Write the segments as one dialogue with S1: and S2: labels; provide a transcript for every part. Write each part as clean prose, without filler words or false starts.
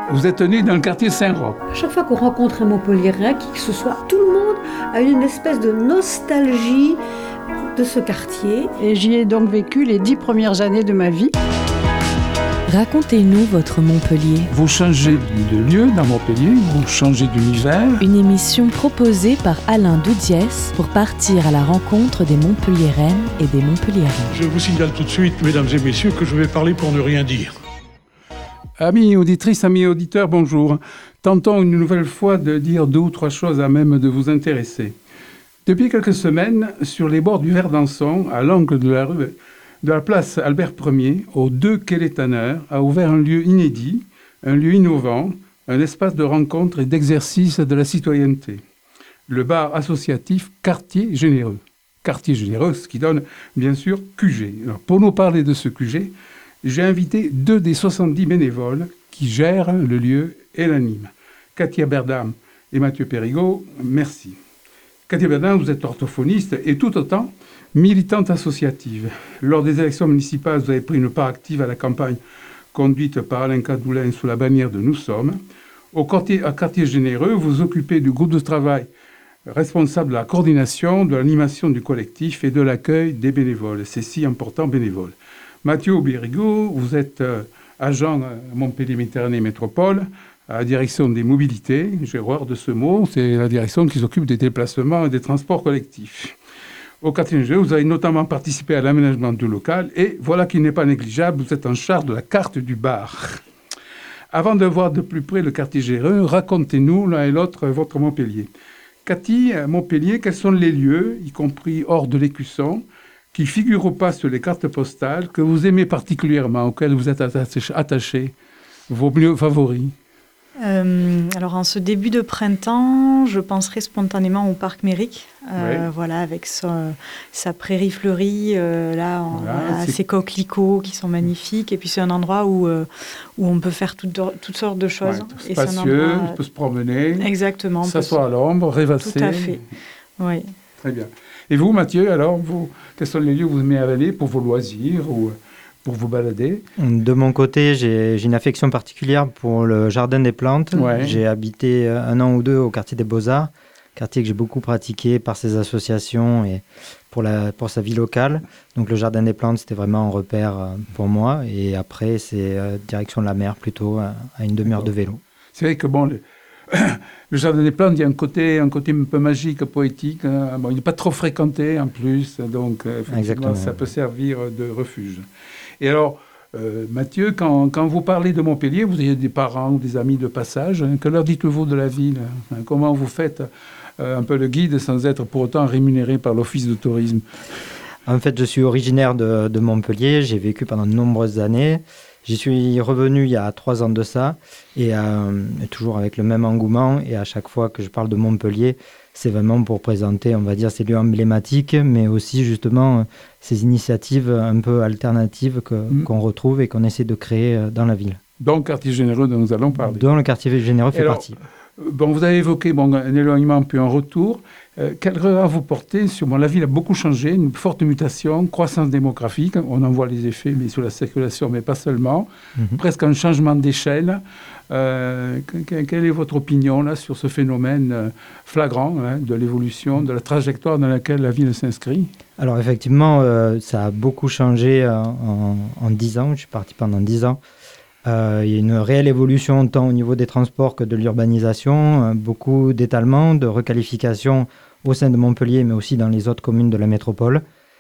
S1: Vous êtes né dans le quartier Saint-Roch.
S2: À chaque fois qu'on rencontre un Montpelliérain, qui que ce soit, tout le monde a une espèce de nostalgie de ce quartier.
S3: Et j'y ai donc vécu les 10 premières années de ma vie.
S4: Racontez-nous votre Montpellier.
S1: Vous changez de lieu dans Montpellier, vous changez d'univers.
S4: Une émission proposée par Alain Doudiès pour partir à la rencontre des Montpelliéraines et des Montpelliérains.
S5: Je vous signale tout de suite, mesdames et messieurs, que je vais parler pour ne rien dire.
S1: Amis auditrices, amis auditeurs, bonjour. Tentons une nouvelle fois de dire 2 ou 3 choses à même de vous intéresser. Depuis quelques semaines, sur les bords du Verdançon, à l'angle de la place Albert Ier, au 2 quai Les Tanneurs, a ouvert un lieu inédit, un lieu innovant, un espace de rencontre et d'exercice de la citoyenneté. Le bar associatif Quartier Généreux. Quartier Généreux, ce qui donne, bien sûr, QG. Alors, pour nous parler de ce QG, j'ai invité 2 des 70 bénévoles qui gèrent le lieu et l'animent. Katia Berdam et Mathieu Périgot, merci. Katia Berdam, vous êtes orthophoniste et tout autant militante associative. Lors des élections municipales, vous avez pris une part active à la campagne conduite par Alain Cadoulin sous la bannière de Nous Sommes. À Quartier Généreux, vous vous occupez du groupe de travail responsable de la coordination, de l'animation du collectif et de l'accueil des bénévoles. C'est si important, bénévoles. Mathieu Périgot, vous êtes agent à Montpellier Méditerranée Métropole, à la direction des mobilités. J'ai horreur de ce mot, c'est la direction qui s'occupe des déplacements et des transports collectifs. Au quartier Généreux, vous avez notamment participé à l'aménagement du local et voilà qui n'est pas négligeable, vous êtes en charge de la carte du bar. Avant de voir de plus près le quartier Généreux, racontez-nous l'un et l'autre votre Montpellier. Cathy, Montpellier, quels sont les lieux, y compris hors de l'Écusson, qui ne figurent pas sur les cartes postales, que vous aimez particulièrement, auxquels vous êtes attachés, vos lieux favoris?
S6: Alors en ce début de printemps, je penserai spontanément au parc Méric,
S1: Oui.
S6: voilà, avec sa prairie fleurie,
S1: Voilà,
S6: ses coquelicots qui sont magnifiques, et puis c'est un endroit où on peut faire toutes sortes de choses.
S1: Ouais,
S6: Et c'est un
S1: spacieux,
S6: endroit,
S1: on peut se promener,
S6: exactement,
S1: s'asseoir à l'ombre, rêvasser.
S6: tout à fait. Oui.
S1: Très bien. Et vous, Mathieu, alors, quels sont les lieux que vous aimez aller pour vos loisirs ou pour vous balader?
S7: De mon côté, j'ai une affection particulière pour le Jardin des Plantes.
S1: Ouais.
S7: J'ai habité 1 an ou 2 au quartier des Beaux-Arts, quartier que j'ai beaucoup pratiqué par ses associations et pour sa vie locale. Donc le Jardin des Plantes, c'était vraiment un repère pour moi. Et après, c'est direction de la mer, plutôt à une demi-heure de vélo.
S1: C'est vrai que bon, le Jardin des Plantes, il y a un côté un peu magique, poétique. Hein. Bon, il n'est pas trop fréquenté en plus, donc effectivement,
S7: Exactement.
S1: ça peut servir de refuge. Et alors, Mathieu, quand vous parlez de Montpellier, vous avez des parents ou des amis de passage. Hein, que leur dites-vous de la ville? Hein, comment vous faites un peu le guide sans être pour autant rémunéré par l'Office de tourisme?
S7: En fait, je suis originaire de Montpellier. J'ai vécu pendant de nombreuses années. J'y suis revenu il y a 3 ans de ça, et toujours avec le même engouement. Et à chaque fois que je parle de Montpellier, c'est vraiment pour présenter, on va dire, ces lieux emblématiques, mais aussi justement ces initiatives un peu alternatives qu'on retrouve et qu'on essaie de créer dans la ville.
S1: Donc, quartier généreux dont nous allons parler.
S7: Dont le quartier généreux fait partie.
S1: Bon, vous avez évoqué un éloignement puis un retour. Quel regard vous portez sur... Bon, la ville a beaucoup changé, une forte mutation, croissance démographique, on en voit les effets, mais sur la circulation, mais pas seulement. Presque un changement d'échelle. Quelle est votre opinion là, sur ce phénomène flagrant de l'évolution, de la trajectoire dans laquelle la ville s'inscrit?
S7: Alors effectivement, ça a beaucoup changé en 10 ans. Je suis parti pendant 10 ans. Il y a une réelle évolution tant au niveau des transports que de l'urbanisation, beaucoup d'étalement, de requalification au sein de Montpellier, mais aussi dans les autres communes de la métropole.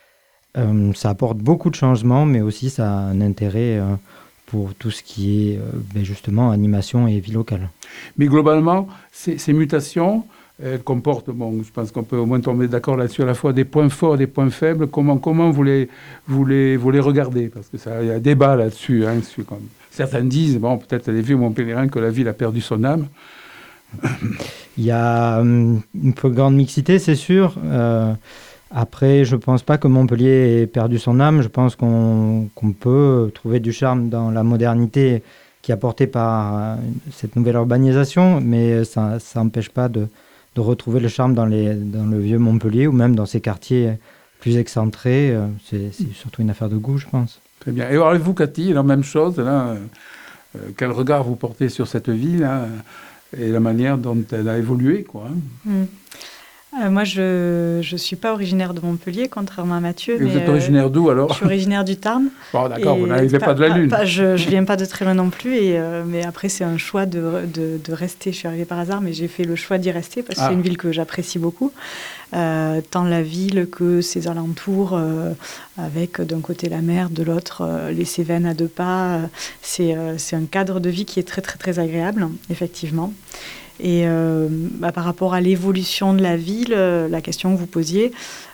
S7: Ça apporte beaucoup de changements, mais aussi ça a un intérêt pour tout ce qui est justement animation et vie locale.
S1: Mais globalement, ces mutations, elles comportent, bon, je pense qu'on peut au moins tomber d'accord là-dessus, à la fois des points forts et des points faibles. Comment vous les regardez? Parce que il y a un débat là-dessus. Hein, certains disent, bon, peut-être les vieux Montpelliérains, que la ville a perdu son âme.
S7: Il y a une plus grande mixité, c'est sûr. Après, je ne pense pas que Montpellier ait perdu son âme. Je pense qu'on peut trouver du charme dans la modernité qui est apportée par cette nouvelle urbanisation, mais ça n'empêche pas de retrouver le charme dans le vieux Montpellier ou même dans ces quartiers plus excentrés. C'est surtout une affaire de goût, je pense.
S1: Très bien. Et alors, vous, Cathy, la même chose, là, quel regard vous portez sur cette ville et la manière dont elle a évolué, quoi.
S6: Moi, je ne suis pas originaire de Montpellier, contrairement à Mathieu.
S1: Et vous êtes originaire d'où, alors?
S6: Je suis originaire du Tarn.
S1: Bon, d'accord, vous n'arrivez pas de la Lune.
S6: Je ne viens pas de très loin non plus, mais après, c'est un choix de rester. Je suis arrivée par hasard, mais j'ai fait le choix d'y rester, parce que c'est une ville que j'apprécie beaucoup. Tant la ville que ses alentours, avec d'un côté la mer, de l'autre les Cévennes à 2 pas. C'est un cadre de vie qui est très, très, très agréable, effectivement. Et par rapport à l'évolution de la ville, la question que vous posiez,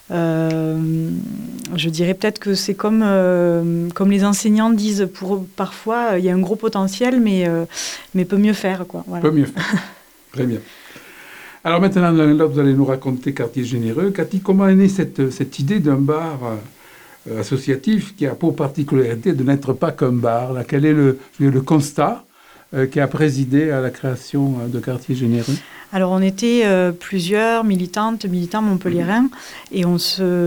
S6: je dirais peut-être que c'est comme les enseignants disent, parfois il y a un gros potentiel, mais peut mieux faire, quoi. Voilà.
S1: Peut mieux faire. Très bien. Alors maintenant, là, vous allez nous raconter Quartier Généreux. Cathy, comment est née cette idée d'un bar associatif qui a pour particularité de n'être pas qu'un bar? Là, quel est le constat qui a présidé à la création de Quartier Généreux?
S6: Alors, on était plusieurs militants montpelliérains, et on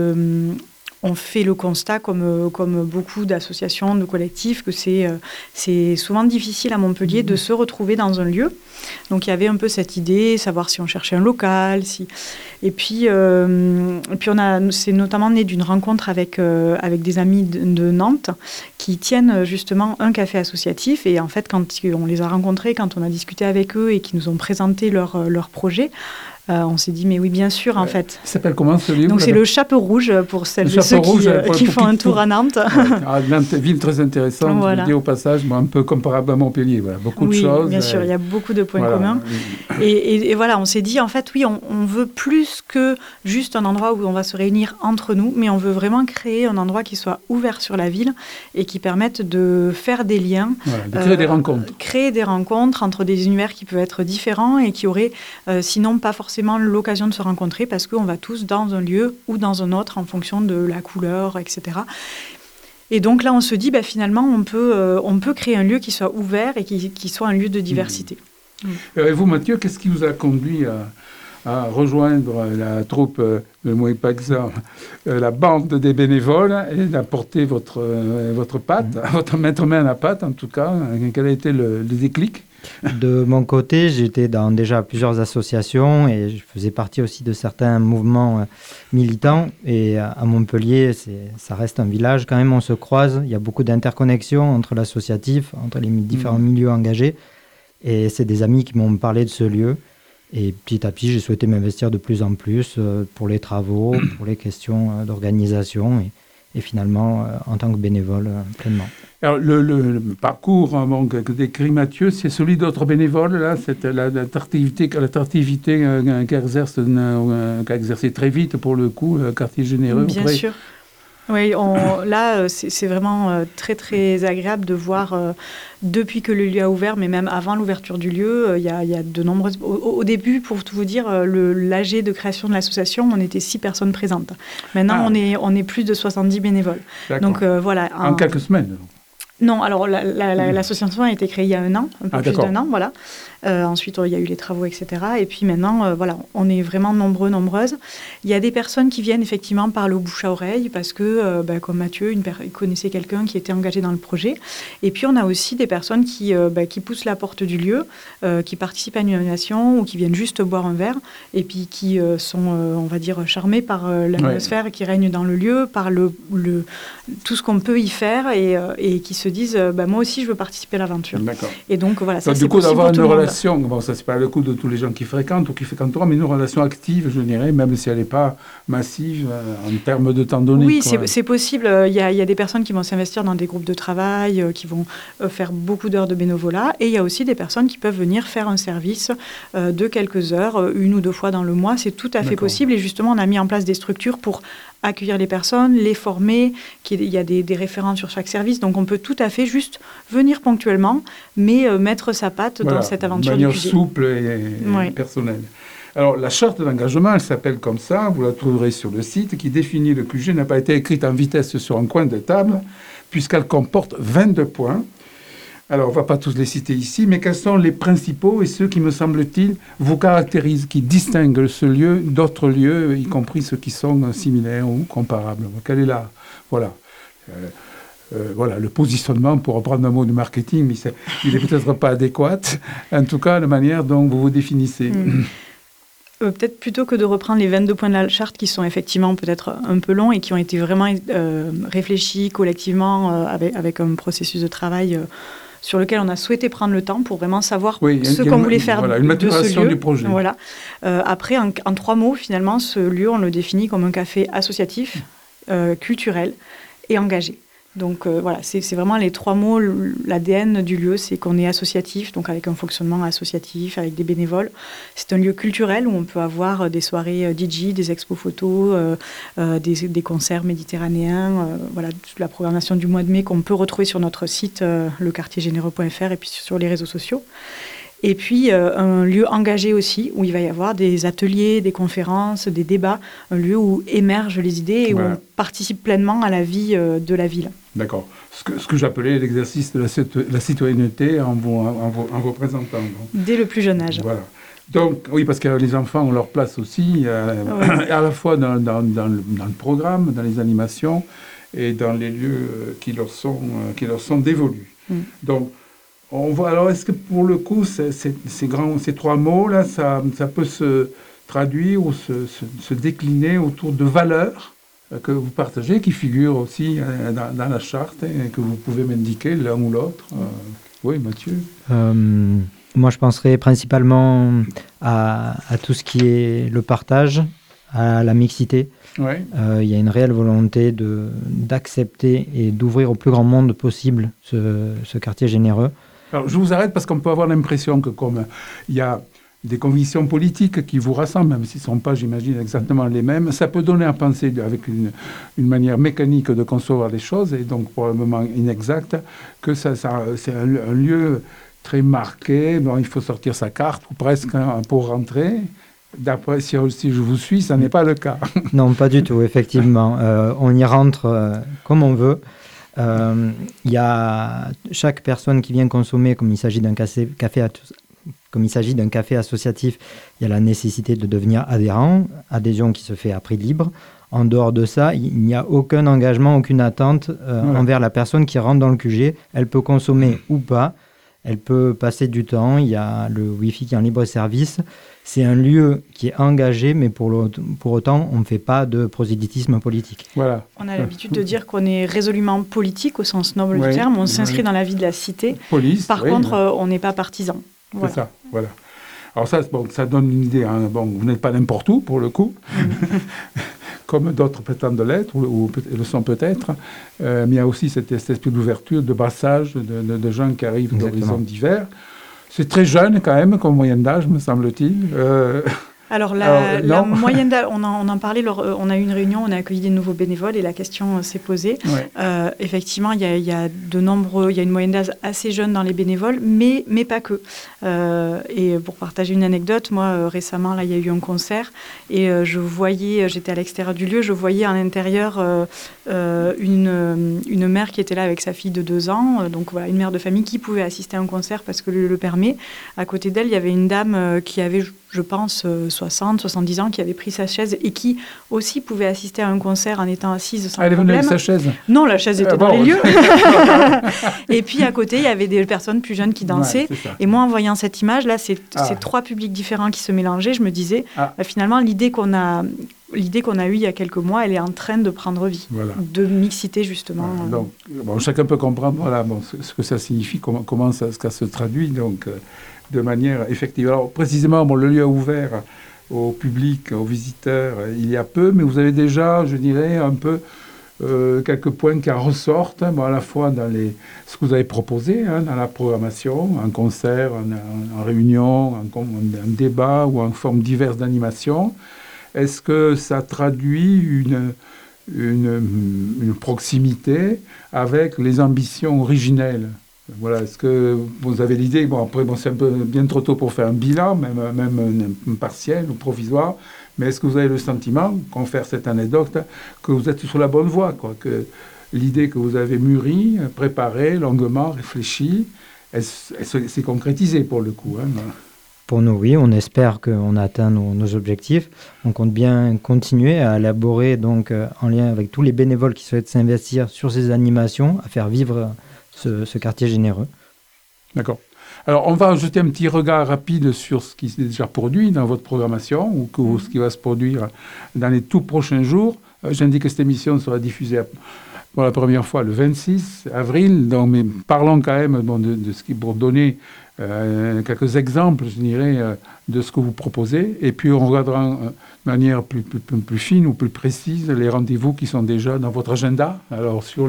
S6: fait le constat, comme beaucoup d'associations, de collectifs, que c'est souvent difficile à Montpellier de se retrouver dans un lieu. Donc, il y avait un peu cette idée, savoir si on cherchait un local. Et puis c'est notamment né d'une rencontre avec des amis de Nantes qui tiennent justement un café associatif. Et en fait, quand on les a rencontrés, quand on a discuté avec eux et qu'ils nous ont présenté leur projet, on s'est dit, mais oui, bien sûr, en fait.
S1: Il s'appelle comment, ce lieu?
S6: Donc, c'est le Chapeau Rouge, pour celles et ceux qui font un tour à Nantes.
S1: Nantes, ville très intéressante, voilà. Je vous dis au passage, un peu comparable à Montpellier. Voilà, beaucoup de choses.
S6: Oui, bien sûr, il y a beaucoup de points communs. Et voilà, on s'est dit, en fait, oui, on veut plus que juste un endroit où on va se réunir entre nous, mais on veut vraiment créer un endroit qui soit ouvert sur la ville et qui permette de faire des liens.
S1: Voilà, de créer des rencontres.
S6: Créer des rencontres entre des univers qui peuvent être différents et qui auraient, sinon, pas forcément l'occasion de se rencontrer, parce qu'on va tous dans un lieu ou dans un autre en fonction de la couleur, etc. Et donc là, on se dit, finalement, on peut créer un lieu qui soit ouvert et qui soit un lieu de diversité.
S1: Et vous, Mathieu, qu'est-ce qui vous a conduit à rejoindre la troupe de Moïpaxa, la bande des bénévoles, et d'apporter votre patte, votre maître main à la pâte, en tout cas? Quel a été le déclic?
S7: De mon côté, j'étais dans déjà plusieurs associations et je faisais partie aussi de certains mouvements militants. Et à Montpellier, ça reste un village quand même, on se croise. Il y a beaucoup d'interconnexions entre l'associatif, entre les différents milieux engagés. Et c'est des amis qui m'ont parlé de ce lieu. Et petit à petit, j'ai souhaité m'investir de plus en plus pour les travaux, pour les questions d'organisation et finalement en tant que bénévole pleinement.
S1: Alors, le parcours que décrit Mathieu, c'est celui d'autres bénévoles, là, c'est l'attractivité qu'a exercé très vite, pour le coup, Quartier Généreux.
S6: Bien sûr. Oui, là, c'est vraiment très, très agréable de voir, depuis que le lieu a ouvert, mais même avant l'ouverture du lieu, il y a de nombreuses... Au début, pour tout vous dire, l'AG de création de l'association, on était 6 personnes présentes. Maintenant, on est plus de 70 bénévoles.
S1: D'accord.
S6: Donc, voilà.
S1: En quelques semaines.
S6: Non, alors l'association a été créée il y a 1 an, un peu plus d'1 an, voilà. Ensuite, il y a eu les travaux, etc. Et puis maintenant, voilà, on est vraiment nombreuses. Il y a des personnes qui viennent effectivement par le bouche à oreille, parce que, comme Mathieu, il connaissait quelqu'un qui était engagé dans le projet. Et puis, on a aussi des personnes qui poussent la porte du lieu, qui participent à une animation ou qui viennent juste boire un verre, et puis qui sont, on va dire, charmés par l'atmosphère qui règne dans le lieu, par tout ce qu'on peut y faire, et qui se disent, moi aussi, je veux participer à l'aventure.
S1: D'accord.
S6: Et donc, voilà, ça, c'est
S1: du coup,
S6: possible
S1: d'avoir
S6: pour tout
S1: une
S6: le monde.
S1: relation, bon, ça, c'est pas le coup de tous les gens qui fréquentent ou qui fréquenteront, mais une relation active, je dirais, même si elle n'est pas massive en termes de temps donné.
S6: Oui, c'est possible. Il y a des personnes qui vont s'investir dans des groupes de travail, qui vont faire beaucoup d'heures de bénévolat, et il y a aussi des personnes qui peuvent venir faire un service de quelques heures, 1 ou 2 fois dans le mois. C'est tout à fait possible, et justement, on a mis en place des structures pour accueillir les personnes, les former, il y a des référents sur chaque service, donc on peut tout à fait juste venir ponctuellement, mais mettre sa patte dans cette aventure du QG.
S1: De manière souple et personnelle. Alors, la charte d'engagement, elle s'appelle comme ça, vous la trouverez sur le site, qui définit le QG, n'a pas été écrite en vitesse sur un coin de table, puisqu'elle comporte 22 points. Alors, on ne va pas tous les citer ici, mais quels sont les principaux et ceux qui, me semble-t-il, vous caractérisent, qui distinguent ce lieu d'autres lieux, y compris ceux qui sont similaires ou comparables? Quelle est la... Voilà. voilà, le positionnement, pour reprendre un mot de marketing, mais il n'est peut-être pas adéquat. En tout cas, la manière dont vous vous définissez.
S6: Peut-être plutôt que de reprendre les 22 points de la charte qui sont effectivement peut-être un peu longs et qui ont été vraiment réfléchis collectivement avec un processus de travail sur lequel on a souhaité prendre le temps pour vraiment savoir ce qu'on voulait faire
S1: une maturation
S6: de ce lieu.
S1: Du projet.
S6: Voilà. Après, en 3 mots, finalement, ce lieu, on le définit comme un café associatif, culturel et engagé. Donc voilà, c'est vraiment les 3 mots, l'ADN du lieu, c'est qu'on est associatif, donc avec un fonctionnement associatif, avec des bénévoles. C'est un lieu culturel où on peut avoir des soirées DJ, des expos photos, des concerts méditerranéens, voilà, toute la programmation du mois de mai qu'on peut retrouver sur notre site lequartiergénéreux.fr et puis sur les réseaux sociaux. Et puis, un lieu engagé aussi, où il va y avoir des ateliers, des conférences, des débats, un lieu où émergent les idées et où on participe pleinement à la vie de la ville.
S1: D'accord. Ce que j'appelais l'exercice de la citoyenneté en vous présentant. Donc.
S6: Dès le plus jeune âge.
S1: Voilà. Donc, oui, parce que les enfants ont leur place aussi, à la fois dans le programme, dans les animations et dans les lieux qui leur sont dévolus. Donc, on voit, alors, est-ce que pour le coup, ces 3 mots-là, ça peut se traduire ou se décliner autour de valeurs que vous partagez, qui figurent aussi dans la charte et que vous pouvez m'indiquer l'un ou l'autre? Oui, Mathieu.
S7: Moi, je penserais principalement à tout ce qui est le partage, à la mixité.
S1: Ouais.
S7: Il y a une réelle volonté d'accepter et d'ouvrir au plus grand monde possible ce quartier généreux.
S1: Alors, je vous arrête parce qu'on peut avoir l'impression que comme il y a des convictions politiques qui vous rassemblent, même s'ils ne sont pas, j'imagine, exactement les mêmes, ça peut donner à penser avec une manière mécanique de concevoir les choses, et donc probablement inexacte, que c'est un lieu très marqué. Bon, il faut sortir sa carte, ou presque, pour rentrer. D'après, si je vous suis, ça n'est pas le cas.
S7: Non, pas du tout, effectivement. On y rentre comme on veut. Il y a chaque personne qui vient consommer, comme il s'agit d'un café associatif, il y a la nécessité de devenir adhérent, adhésion qui se fait à prix libre. En dehors de ça, il n'y a aucun engagement, aucune attente envers la personne qui rentre dans le QG. Elle peut consommer ou pas, elle peut passer du temps, il y a le Wi-Fi qui est en libre service. C'est un lieu qui est engagé, mais pour autant, on ne fait pas de prosélytisme politique.
S1: Voilà.
S6: On a l'habitude de dire qu'on est résolument politique au sens noble du terme. On s'inscrit dans la vie de la cité. Par contre, on n'est pas partisan. Voilà.
S1: C'est ça, voilà. Alors ça, ça donne une idée. Hein. Bon, vous n'êtes pas n'importe où, pour le coup, comme d'autres prétendent l'être, ou le sont peut-être. Mais il y a aussi cet esprit d'ouverture, de brassage, de gens qui arrivent d'horizons divers. C'est très jeune quand même, comme moyenne d'âge, me semble-t-il.
S6: Alors, la moyenne d'âge, on en parlait, on a eu une réunion, on a accueilli des nouveaux bénévoles et la question s'est posée. Ouais. Effectivement, il y a une moyenne d'âge assez jeune dans les bénévoles, mais pas que. Et pour partager une anecdote, moi, récemment, là, il y a eu un concert et j'étais à l'extérieur du lieu, je voyais à l'intérieur une mère qui était là avec sa fille de 2 ans, donc voilà, une mère de famille qui pouvait assister à un concert parce que le permet. À côté d'elle, il y avait une dame qui avait, je pense, 60, 70 ans, qui avait pris sa chaise et qui aussi pouvait assister à un concert en étant assise sans problème.
S1: Elle est venue avec sa chaise?
S6: Non, la chaise était dans les lieux. Et puis à côté, il y avait des personnes plus jeunes qui dansaient. Ouais, et moi, en voyant cette image, là, ces 3 publics différents qui se mélangeaient, je me disais, finalement, l'idée qu'on a eue il y a quelques mois, elle est en train de prendre vie, de mixité, justement.
S1: Voilà. Donc, chacun peut comprendre ce que ça signifie, comment ça se traduit, donc, de manière effective. Alors, précisément, le lieu est ouvert au public, aux visiteurs, il y a peu, mais vous avez déjà, je dirais, un peu quelques points qui en ressortent, à la fois dans ce que vous avez proposé, dans la programmation, un concert, en réunion, un débat ou en forme diverse d'animation. Est-ce que ça traduit une proximité avec les ambitions originelles? Voilà, est-ce que vous avez l'idée, après, c'est un peu bien trop tôt pour faire un bilan, même partiel ou provisoire, mais est-ce que vous avez le sentiment, confère cette anecdote, que vous êtes sur la bonne voie, quoi, que l'idée que vous avez mûrie, préparée, longuement réfléchie, elle s'est concrétisée pour le coup, hein.
S7: Pour nous, oui, on espère qu'on a atteint nos objectifs. On compte bien continuer à élaborer, donc, en lien avec tous les bénévoles qui souhaitent s'investir sur ces animations, à faire vivre ce quartier généreux.
S1: D'accord. Alors, on va jeter un petit regard rapide sur ce qui s'est déjà produit dans votre programmation ou ce qui va se produire dans les tout prochains jours. J'indique que cette émission sera diffusée pour la première fois le 26 avril. Donc, mais parlons quand même de ce qui, pour donner quelques exemples, je dirais, de ce que vous proposez. Et puis, on regardera de manière plus fine ou plus précise les rendez-vous qui sont déjà dans votre agenda. Alors, sur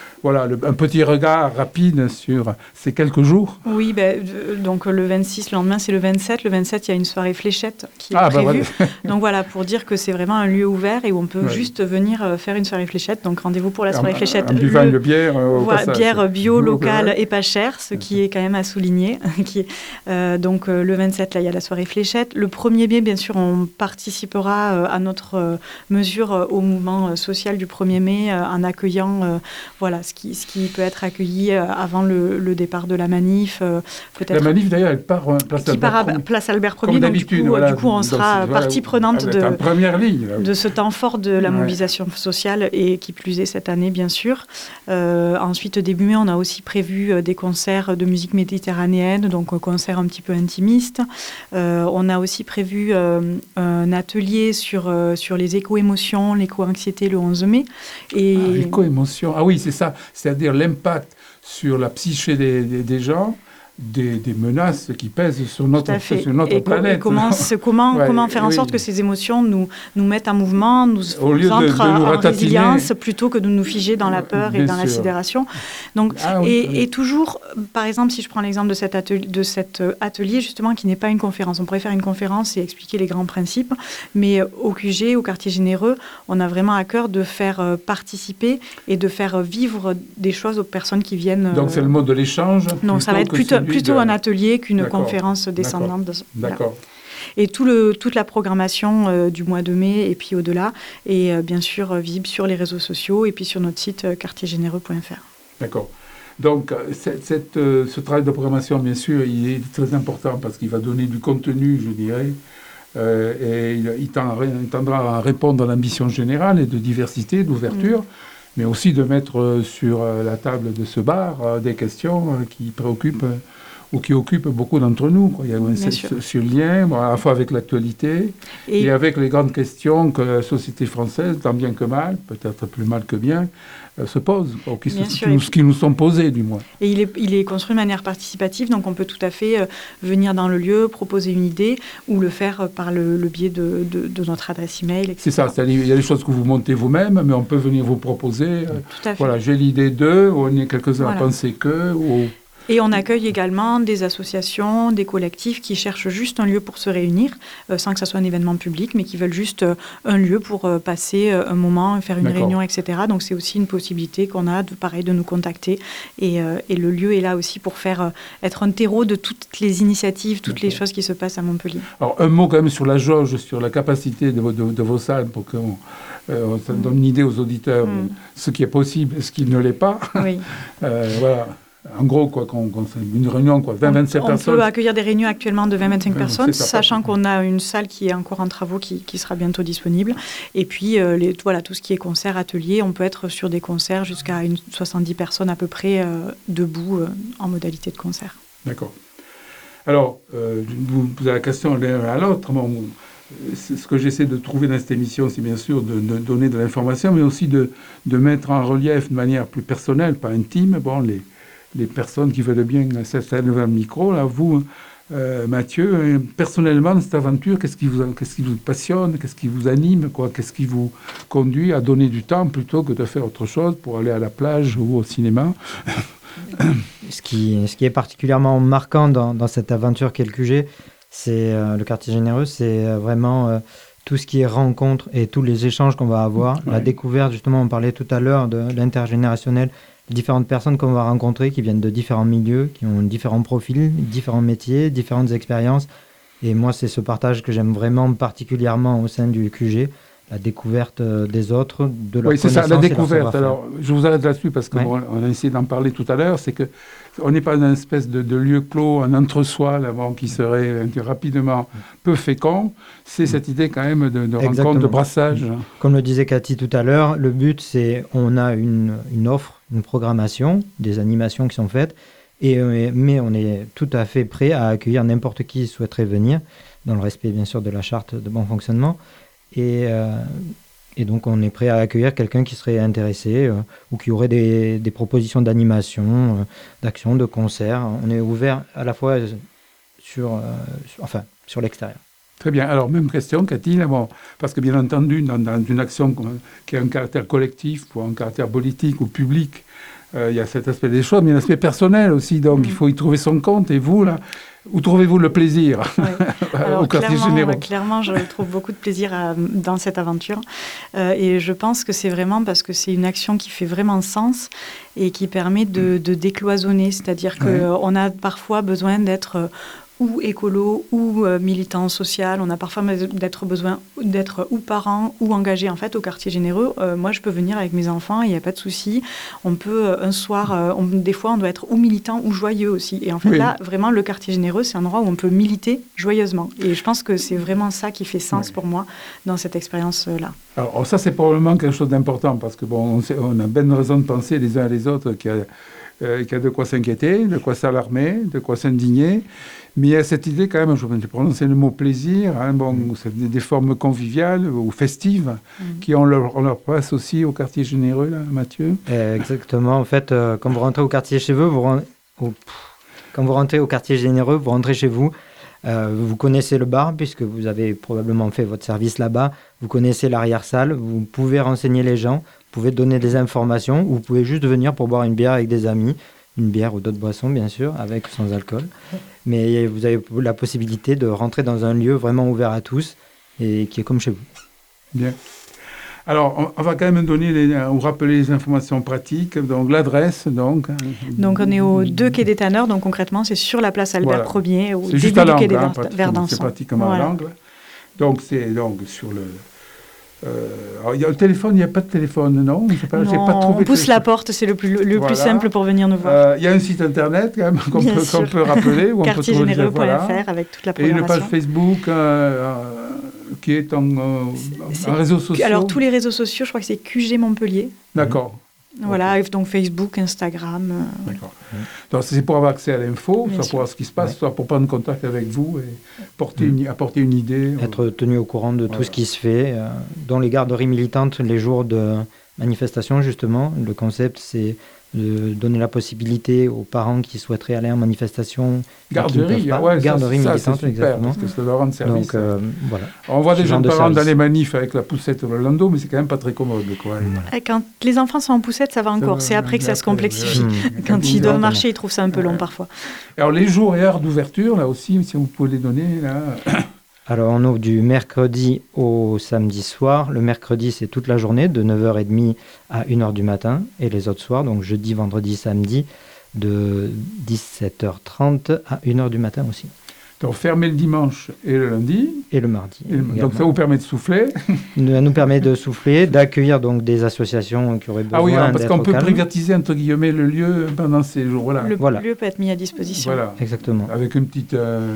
S1: un petit regard rapide sur ces quelques jours.
S6: Oui, donc le 26, le lendemain, c'est le 27. Le 27, il y a une soirée fléchette qui est prévue. Donc voilà, pour dire que c'est vraiment un lieu ouvert et où on peut juste venir faire une soirée fléchette. Donc rendez-vous pour la soirée fléchette.
S1: En buvant de bière.
S6: Bière bio, locale et pas chère, ce qui est quand même à souligner. Donc le 27, là, il y a la soirée fléchette. Le 1er mai, bien sûr, on participera à notre mesure au mouvement social du 1er mai en accueillant ce qui peut être accueilli avant le départ de la manif. Peut-être.
S1: La manif, d'ailleurs, elle part
S6: place Albert Ier. Donc, du coup, on sera partie prenante de ce temps fort de la mobilisation sociale et qui plus est cette année, bien sûr. Ensuite, début mai, on a aussi prévu des concerts de musique méditerranéenne, donc un concert un petit peu intimiste. On a aussi prévu un atelier sur les éco-émotions, l'éco-anxiété le 11 mai.
S1: L'éco-émotion, oui, c'est ça. C'est-à-dire l'impact sur la psyché des gens, des menaces qui pèsent sur notre planète.
S6: Et comment faire en sorte que ces émotions nous mettent en mouvement, nous entrent en résilience, plutôt que de nous figer dans la peur et dans la sidération. Donc, et toujours, par exemple, si je prends l'exemple de cet atelier, justement, qui n'est pas une conférence. On pourrait faire une conférence et expliquer les grands principes, mais au QG, au quartier généreux, on a vraiment à cœur de faire participer et de faire vivre des choses aux personnes qui viennent.
S1: Donc c'est le mode de l'échange.
S6: Non, ça va être plutôt un atelier qu'une conférence descendante.
S1: D'accord.
S6: Et toute la programmation du mois de mai et puis au-delà est bien sûr visible sur les réseaux sociaux et puis sur notre site quartiergénéreux.fr. D'accord.
S1: Donc ce travail de programmation, bien sûr, il est très important parce qu'il va donner du contenu, je dirais, et il tendra à répondre à l'ambition générale et de diversité, d'ouverture. Mais aussi de mettre sur la table de ce bar des questions qui préoccupent ou qui occupent beaucoup d'entre nous. Il y a ce lien, à la fois avec l'actualité et avec les grandes questions que la société française, tant bien que mal, peut-être plus mal que bien, se pose, qui nous sont posées du moins.
S6: Et il est construit de manière participative, donc on peut tout à fait venir dans le lieu, proposer une idée ou le faire par le biais de notre adresse email, etc.
S1: C'est ça, c'est-à-dire il y a des choses que vous montez vous-même, mais on peut venir vous proposer.
S6: Tout à fait.
S1: J'ai l'idée de, on est quelques-uns à penser que...
S6: Et on accueille également des associations, des collectifs qui cherchent juste un lieu pour se réunir, sans que ça soit un événement public, mais qui veulent juste un lieu pour passer un moment, faire une réunion, etc. Donc c'est aussi une possibilité qu'on a de nous contacter. Et le lieu est là aussi pour être un terreau de toutes les initiatives, toutes les choses qui se passent à Montpellier.
S1: Alors un mot quand même sur la jauge, sur la capacité de vos salles, pour que ça donne une idée aux auditeurs de ce qui est possible et ce qui ne l'est pas.
S6: Oui.
S1: Voilà. En gros, une réunion, 20-25 personnes.
S6: On peut accueillir des réunions actuellement de 20-25 personnes, sachant qu'on a une salle qui est encore en travaux, qui sera bientôt disponible. Et puis, tout ce qui est concert, atelier, on peut être sur des concerts jusqu'à 70 personnes à peu près debout en modalité de concert.
S1: D'accord. Alors, vous posez la question l'un à l'autre. Ce que j'essaie de trouver dans cette émission, c'est bien sûr de donner de l'information, mais aussi de mettre en relief de manière plus personnelle, pas intime, les personnes qui veulent bien s'installer devant le micro. Là, vous, Mathieu, personnellement, dans cette aventure, qu'est-ce qui vous passionne, qu'est-ce qui vous anime, qu'est-ce qui vous conduit à donner du temps plutôt que de faire autre chose pour aller à la plage ou au cinéma?
S7: Ce qui est particulièrement marquant dans cette aventure qu'est le QG, c'est le quartier généreux, c'est vraiment tout ce qui est rencontre et tous les échanges qu'on va avoir. La découverte, justement, on parlait tout à l'heure de l'intergénérationnel, différentes personnes qu'on va rencontrer qui viennent de différents milieux, qui ont différents profils, différents métiers, différentes expériences. Et moi, c'est ce partage que j'aime vraiment particulièrement au sein du QG, la découverte des autres, de leur connaissance.
S1: Oui, c'est ça, la découverte. Alors, je vous arrête là-dessus parce qu'on a essayé d'en parler tout à l'heure. C'est que on n'est pas dans une espèce de lieu clos, un entre-soi, là, qui serait rapidement peu fécond. C'est cette idée quand même de rencontre, de brassage.
S7: Comme le disait Cathy tout à l'heure, le but, c'est on a une offre, une programmation, des animations qui sont faites, mais on est tout à fait prêt à accueillir n'importe qui souhaiterait venir, dans le respect bien sûr de la charte de bon fonctionnement. Et donc on est prêt à accueillir quelqu'un qui serait intéressé ou qui aurait des propositions d'animation, d'action, de concert. On est ouvert à la fois sur l'extérieur.
S1: Très bien. Alors, même question, Cathy, là, parce que bien entendu, dans une action qui a un caractère collectif ou un caractère politique ou public, il y a cet aspect des choses, mais il y a l'aspect personnel aussi, donc il faut y trouver son compte. Et vous, là, où trouvez-vous le plaisir
S6: au
S1: quartier généraux?
S6: Clairement, je trouve beaucoup de plaisir dans cette aventure. Et je pense que c'est vraiment parce que c'est une action qui fait vraiment sens et qui permet de décloisonner. C'est-à-dire qu'on a parfois besoin d'être ou écolo ou militant social. On a parfois besoin d'être ou parent ou engagé en fait au quartier généreux. Moi, je peux venir avec mes enfants, il n'y a pas de souci. On peut un soir, des fois, on doit être ou militant ou joyeux aussi. Et en fait, là, vraiment, le quartier généreux, c'est un endroit où on peut militer joyeusement. Et je pense que c'est vraiment ça qui fait sens pour moi dans cette expérience-là.
S1: Alors ça, c'est probablement quelque chose d'important parce que on a bien raison de penser les uns et les autres qu'il y a de quoi s'inquiéter, de quoi s'alarmer, de quoi s'indigner. Mais il y a cette idée quand même, je vais prononcer le mot plaisir, c'est des formes conviviales ou festives qui ont leur place aussi au quartier généreux, là, Mathieu.
S7: Exactement. En fait, quand vous rentrez au quartier généreux, vous rentrez chez vous. Vous connaissez le bar puisque vous avez probablement fait votre service là-bas. Vous connaissez l'arrière-salle. Vous pouvez renseigner les gens. Vous pouvez donner des informations. Ou vous pouvez juste venir pour boire une bière avec des amis. Une bière ou d'autres boissons, bien sûr, avec ou sans alcool. Mais vous avez la possibilité de rentrer dans un lieu vraiment ouvert à tous et qui est comme chez vous.
S1: Bien. Alors, on va quand même vous rappeler les informations pratiques. Donc, l'adresse, Donc,
S6: on est au 2 quai des Tanneurs. Donc, concrètement, c'est sur la place Albert Ier, au début du quai des Verdançons.
S1: C'est pratiquement à l'angle. Donc, c'est sur le... alors, il y a le téléphone, il n'y a pas de téléphone, non? J'ai pas trouvé.
S6: On pousse la porte, c'est le plus simple pour venir nous voir.
S1: Il y a un site internet quand même, qu'on peut rappeler.
S6: quartiergénéreux.fr avec toute la programmation.
S1: Et une page Facebook qui est en réseaux sociaux.
S6: Alors, tous les réseaux sociaux, je crois que c'est QG Montpellier.
S1: D'accord.
S6: Voilà, donc Facebook, Instagram.
S1: D'accord. Donc, c'est pour avoir accès à l'info, soit pour voir ce qui se passe, soit pour prendre contact avec vous et apporter une idée.
S7: Être tenu au courant de tout ce qui se fait. Dans les garderies militantes, les jours de manifestation, justement, le concept, c'est de donner la possibilité aux parents qui souhaiteraient aller en manifestation.
S1: Garderie
S7: militante, exactement.
S1: Parce que ça leur rend service.
S7: Donc, voilà.
S1: On voit des jeunes parents dans les manifs avec la poussette au landau, mais c'est quand même pas très commode.
S6: Quand les enfants sont en poussette, ça va encore. C'est après que ça se complexifie. Quand ils doivent marcher, ils trouvent ça un peu long parfois.
S1: Alors, les jours et heures d'ouverture, là aussi, si vous pouvez les donner, là...
S7: Alors, on ouvre du mercredi au samedi soir. Le mercredi, c'est toute la journée, de 9h30 à 1h du matin. Et les autres soirs, donc jeudi, vendredi, samedi, de 17h30 à 1h du matin aussi.
S1: Donc, fermé le dimanche et le lundi.
S7: Et le mardi.
S1: Donc, ça vous permet de souffler.
S7: Ça nous permet de souffler, d'accueillir donc des associations qui auraient besoin d'être
S1: parce qu'on peut privatiser, entre guillemets, le lieu pendant ces jours-là.
S6: Le lieu peut être mis à disposition.
S1: Voilà.
S7: Exactement.
S1: Avec une petite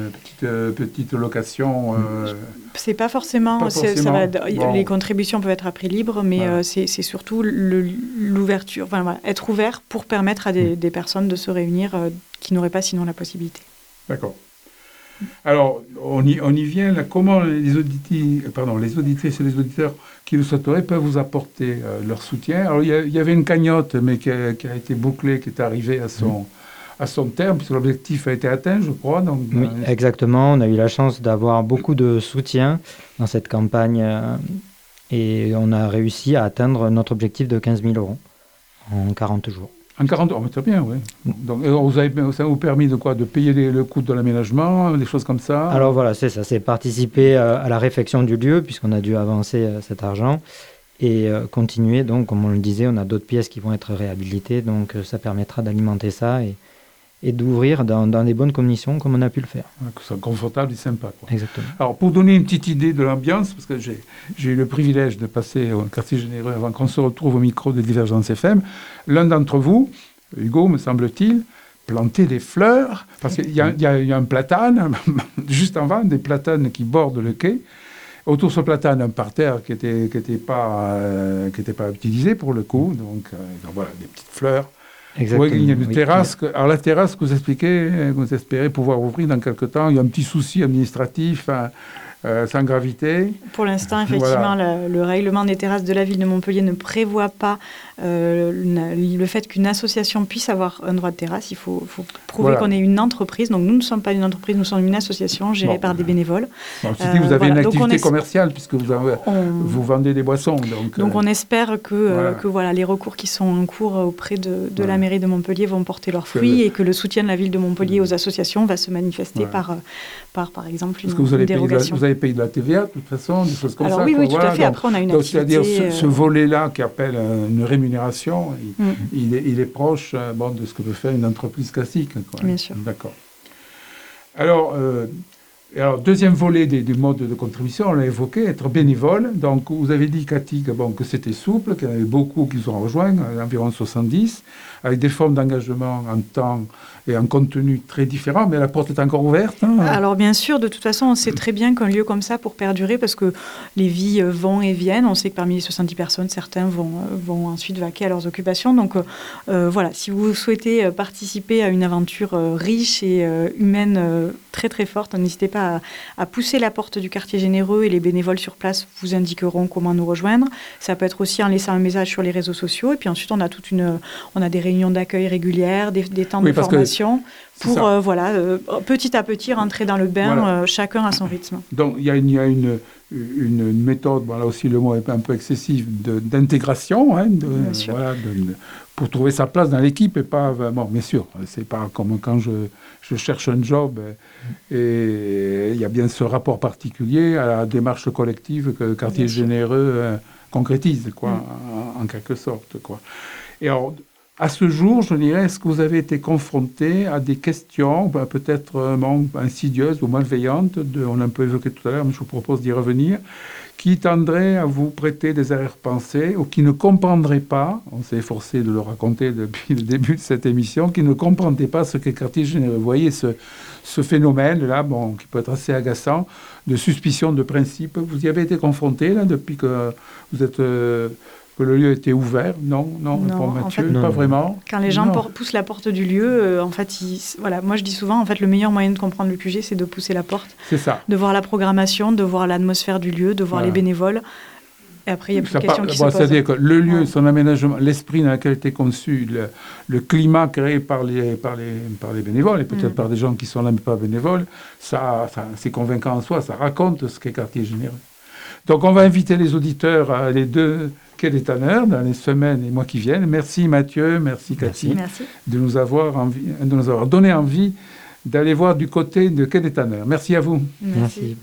S1: location.
S6: C'est pas forcément. Les contributions peuvent être à prix libre, mais c'est surtout l'ouverture. Être ouvert pour permettre à des personnes de se réunir qui n'auraient pas sinon la possibilité.
S1: D'accord. Alors, on y vient. Là, comment les auditrices et les auditeurs qui le souhaiteraient peuvent vous apporter leur soutien? Alors, il y avait une cagnotte, mais qui a été bouclée, qui est arrivée à son terme, puisque l'objectif a été atteint, je crois. Donc,
S7: oui, exactement. On a eu la chance d'avoir beaucoup de soutien dans cette campagne et on a réussi à atteindre notre objectif de 15 000 € en 40 jours.
S1: En 40 ans, très bien, oui. Donc, ça vous permis de quoi? De payer le coût de l'aménagement, des choses comme ça?
S7: Alors voilà, c'est ça. C'est participer à la réfection du lieu, puisqu'on a dû avancer cet argent, et continuer. Donc, comme on le disait, on a d'autres pièces qui vont être réhabilitées, donc ça permettra d'alimenter ça et d'ouvrir dans des bonnes conditions, comme on a pu le faire.
S1: Que ce soit confortable et sympa, quoi.
S7: Exactement.
S1: Alors, pour donner une petite idée de l'ambiance, parce que j'ai eu le privilège de passer au quartier généreux avant qu'on se retrouve au micro de Divergence FM, l'un d'entre vous, Hugo, me semble-t-il, planter des fleurs, parce qu'il y a un platane, juste en avant, des platanes qui bordent le quai. Autour de ce platane, un parterre qui était pas utilisé pour le coup, donc voilà, des petites fleurs.
S7: Exactement.
S1: Oui, il y a une terrasse. Alors la terrasse que vous espérez pouvoir ouvrir dans quelques temps, il y a un petit souci administratif, sans gravité.
S6: Pour l'instant, effectivement, voilà. Le règlement des terrasses de la ville de Montpellier ne prévoit pas le fait qu'une association puisse avoir un droit de terrasse. Il faut prouver qu'on est une entreprise. Donc nous ne sommes pas une entreprise, nous sommes une association gérée par des bénévoles.
S1: Vous avez une activité commerciale puisque vous vendez des boissons.
S6: Donc on espère que les recours qui sont en cours auprès de la mairie de Montpellier vont porter leurs fruits et que le soutien de la ville de Montpellier aux associations va se manifester par exemple une dérogation.
S1: Vous avez payé de la TVA, de toute façon, des choses comme ça.
S6: Oui, tout à fait. Après, on a une activité...
S1: C'est-à-dire, ce volet-là, qui appelle une rémunération, il est proche de ce que peut faire une entreprise classique.
S6: Bien sûr.
S1: D'accord. Alors, deuxième volet du mode de contribution, on l'a évoqué, être bénévole. Donc, vous avez dit, Cathy, que c'était souple, qu'il y en avait beaucoup qui nous ont rejoints, environ 70, avec des formes d'engagement en temps et en contenu très différents, mais la porte est encore ouverte.
S6: Alors bien sûr, de toute façon, on sait très bien qu'un lieu comme ça, pour perdurer, parce que les vies vont et viennent, on sait que parmi les 70 personnes, certains vont ensuite vaquer à leurs occupations. Donc voilà, si vous souhaitez participer à une aventure riche et humaine très très forte, n'hésitez pas à pousser la porte du quartier généreux et les bénévoles sur place vous indiqueront comment nous rejoindre. Ça peut être aussi en laissant un message sur les réseaux sociaux, et puis ensuite on a des réunions d'accueil régulières, des temps de formation pour petit à petit rentrer dans le bain, chacun à son rythme.
S1: Donc il y a une méthode, là aussi le mot est un peu excessif, d'intégration, pour trouver sa place dans l'équipe et pas, bien sûr, c'est pas comme quand je cherche un job et il y a bien ce rapport particulier à la démarche collective que le quartier généreux concrétise, en quelque sorte, Et alors, à ce jour, je dirais, est-ce que vous avez été confronté à des questions, peut-être insidieuses ou malveillantes, on l'a un peu évoqué tout à l'heure, mais je vous propose d'y revenir, qui tendraient à vous prêter des arrière-pensées ou qui ne comprendraient pas, on s'est efforcé de le raconter depuis le début de cette émission, qui ne comprendraient pas ce qu'est le quartier généreux. Vous voyez ce phénomène-là, qui peut être assez agaçant, de suspicion de principe. Vous y avez été confronté, là, depuis que vous êtes... que le lieu était ouvert, non, pour Mathieu, pas vraiment.
S6: Quand les gens poussent la porte du lieu, moi je dis souvent, le meilleur moyen de comprendre le QG, c'est de pousser la porte.
S1: C'est ça.
S6: De voir la programmation, de voir l'atmosphère du lieu, de voir les bénévoles. Et après, il y a plus de questions qui se posent.
S1: C'est-à-dire que le lieu, son aménagement, l'esprit dans lequel était conçu, le climat créé par les bénévoles, et peut-être par des gens qui sont là mais pas bénévoles, ça c'est convaincant en soi, ça raconte ce qu'est quartier généreux. Donc on va inviter les auditeurs à les deux quai des Tanneurs dans les semaines et mois qui viennent. Merci Mathieu, merci Cathy, de nous avoir donné envie d'aller voir du côté de quai des Tanneurs. Merci à vous.
S6: Merci.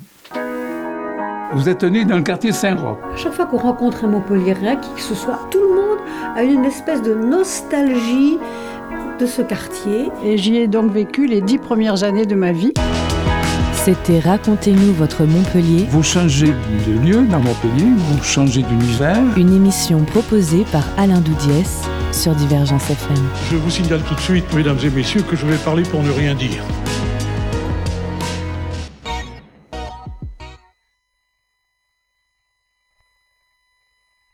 S1: Vous êtes tenus dans le quartier Saint-Roch.
S2: À chaque fois qu'on rencontre un Montpelliérain, qui que ce soit, tout le monde a une espèce de nostalgie de ce quartier.
S3: Et j'y ai donc vécu les 10 premières années de ma vie.
S4: C'était Racontez-nous votre Montpellier.
S1: Vous changez de lieu dans Montpellier, vous changez d'univers.
S4: Une émission proposée par Alain Doudiès sur Divergence FM.
S5: Je vous signale tout de suite, mesdames et messieurs, que je vais parler pour ne rien dire.